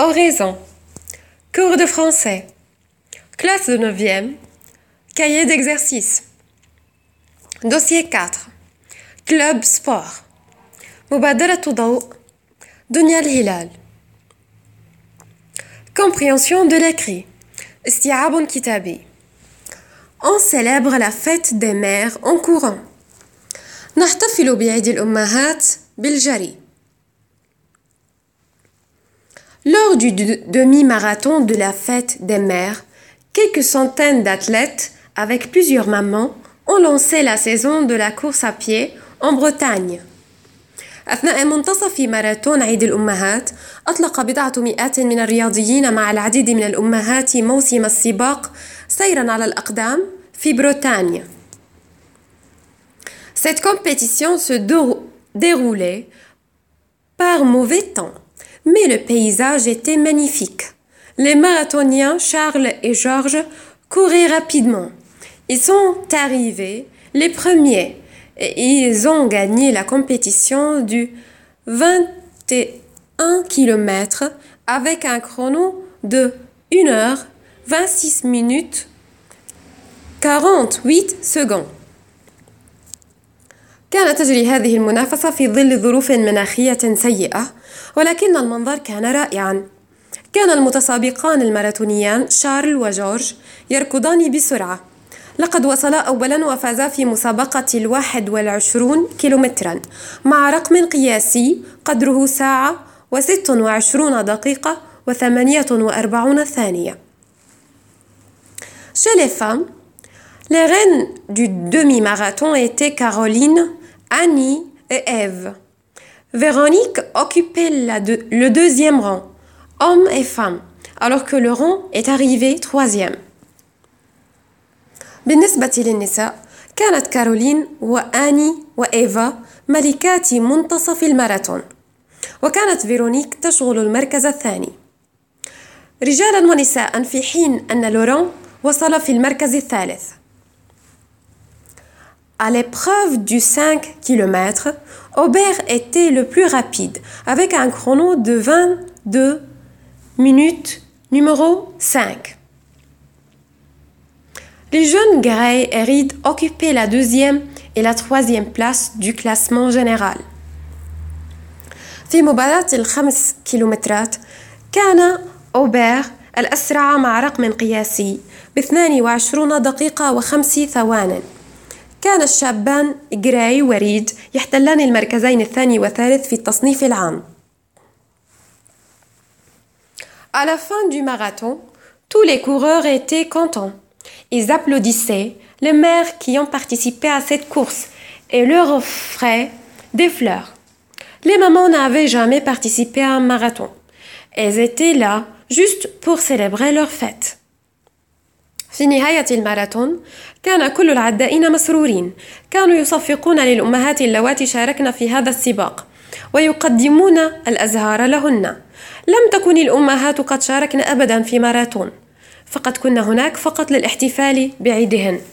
Oraison. Cours de français. Classe de 9e. Cahier d'exercice. Dossier 4. Club sport. مبادرة ضوء. دنيا الهلال. Compréhension de l'écrit. استيعاب كتابي. On célèbre la fête des mères en courant. نحتفل بعيد الأمهات بالجري. Lors du demi-marathon de la fête des mères, quelques centaines d'athlètes, avec plusieurs mamans, ont lancé la saison de la course à pied en Bretagne. أثناء منتصف ماراثون عيد الأمهات، أطلق بضعة مئات من الرياضيين مع العديد من الأمهات موسم السباق سيراً على الأقدام في بريطانيا. Cette compétition se déroulait par mauvais temps, mais le paysage était magnifique. Les marathoniens Charles et Georges couraient rapidement. Ils sont arrivés les premiers et ils ont gagné la compétition du 21 km avec un chrono de 1 heure 26 minutes 48 secondes. كانت تجري هذه المنافسة في ظل ظروف مناخية سيئة، ولكن المنظر كان رائعاً. كان المتسابقان الماراثونيان شارل وجورج يركضان بسرعة. لقد وصلا أولاً وفازا في مسابقة 21 كيلومتراً مع رقم قياسي قدره ساعة و26 دقيقة و48 ثانية. Chez les femmes, les reines du demi-marathon étaient Caroline, Annie et Ève. Véronique occupait le deuxième rang, hommes et femmes, alors que le rang est arrivé troisième. بالنسبة للنساء، كانت كارولين وآني وإيفا ملكات منتصف الماراثون، وكانت فيرونيك تشغل المركز الثاني. رجالا ونساء في حين أن لوران وصل في المركز الثالث. À l'épreuve du 5 km, Aubert était le plus rapide, avec un chrono de 22 minutes numéro 5. Les jeunes Gray et Reed occupaient la deuxième et la troisième place du classement général. في مباراة ال5 كيلومترات كان أوبير الأسرع مع رقم قياسي ب22 دقيقة و5 ثوان. كان الشابان غراي وريد يحتلان المركزين الثاني والثالث في التصنيف العام. À la fin du marathon, tous les coureurs étaient contents. Ils applaudissaient les mères qui ont participé à cette course et leur offraient des fleurs. Les mamans n'avaient jamais participé à un marathon. Elles étaient là juste pour célébrer leur fête. في نهاية الماراثون كان كل العدائين مسرورين. كانوا يصفقون للأمهات اللواتي شاركن في هذا السباق ويقدمون الأزهار لهن. لم تكن الأمهات قد شاركن أبدا في ماراثون، فقد كن هناك فقط للاحتفال بعيدهن.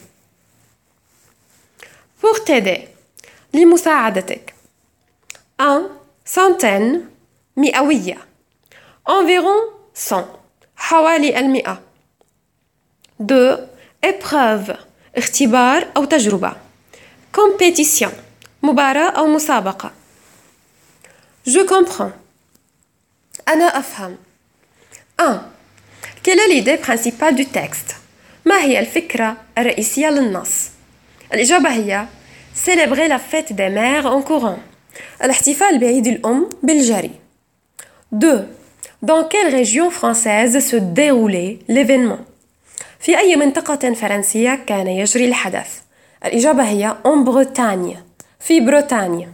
Pour t'aider لمساعدتك. 1. centaine مئوية environ 100 حوالي 100. 2. épreuve اختبار أو تجربة compétition مباراة أو مسابقة. Je comprends أنا أفهم. 1. Quelle est l'idée principale du texte؟ ما هي الفكرة الرئيسية للنص؟ الإجابة هي célébrer la fête des mères en courant. الاحتفال بعيد الأم بالجري. 2. Dans quelle région française se déroulait l'événement؟ في أي منطقة فرنسية كان يجري الحدث؟ الإجابة هي en Bretagne في بريطانيا.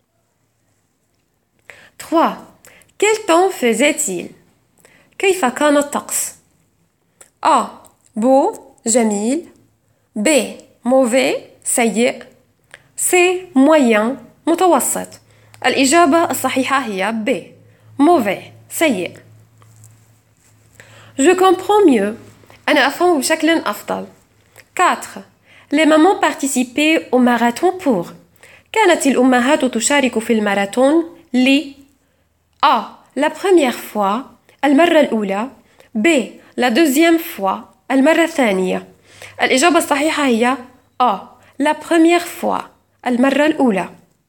3. Quel temps faisait-il؟ كيف كان الطقس؟ A. beau جميل. B. mauvais سيء. C. moyen متوسط. الإجابة الصحيحة هي B. mauvais سيء. Je comprends mieux. أنا أفهم بشكل أفضل. 4. Les mamans participaient au marathon pour. كانت الأمهات تشارك في الماراثون A. La première fois. المرة الأولى. B. La deuxième fois. المرة الثانية. الإجابة الصحيحة هي A. La première fois. المرة الأولى.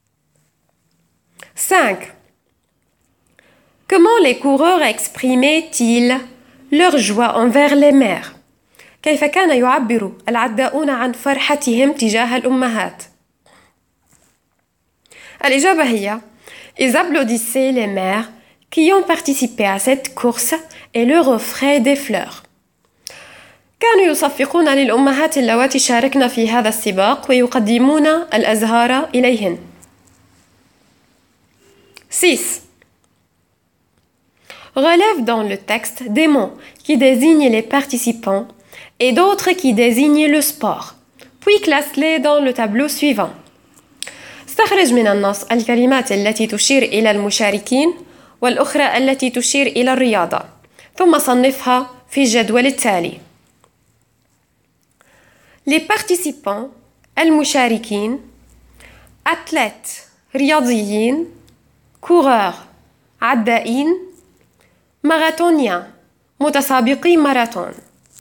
5. Comment les coureurs exprimaient-ils leur joie envers les mères؟ كيف كان يعبر العداؤون عن فرحتهم تجاه الأمهات؟ الإجابة هي Ils applaudissaient les mères qui ont participé à cette course et leur offraient des fleurs. كانوا يصفقون للأمهات اللواتي شاركن في هذا السباق ويقدمون الأزهار إليهن. 6. Relève dans le texte des mots qui désignent les participants et d'autres qui désignent le sport, puis classe-les dans le tableau suivant. استخرج من النص الكلمات التي تشير إلى المشاركين والأخرى التي تشير إلى الرياضة، ثم صنفها في الجدول التالي. Les participants المشاركين athlètes رياضيين coureurs عدائين marathoniens متسابقي ماراثون.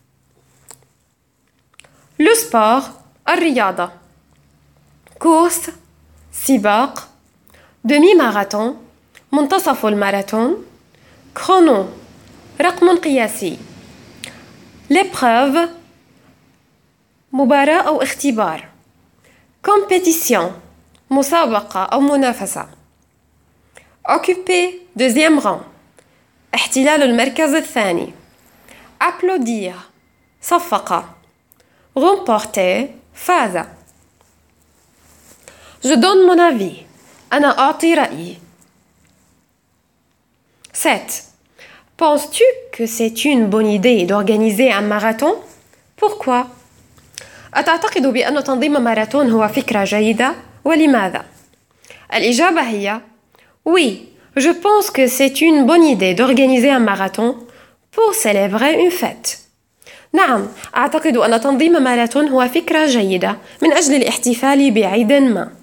Le sport الرياضة course سباق demi-marathon منتصف الماراثون chrono رقم قياسي. l'épreuve مباراة أو اختبار compétition مسابقة أو منافسة. occuper deuxième rang احتلال المركز الثاني. applaudir صفق. remporter فاز. Je donne mon avis. أنا أعطي رأيي. 7. Penses-tu que c'est une bonne idée d'organiser un marathon? Pourquoi? أتعتقد بأن تنظيم ماراثون هو فكرة جيدة؟ ولماذا؟ الإجابة هي Oui, je pense que c'est une bonne idée d'organiser un marathon pour célébrer une fête. نعم، أعتقد أن تنظيم ماراثون هو فكرة جيدة من أجل الاحتفال بعيد ما.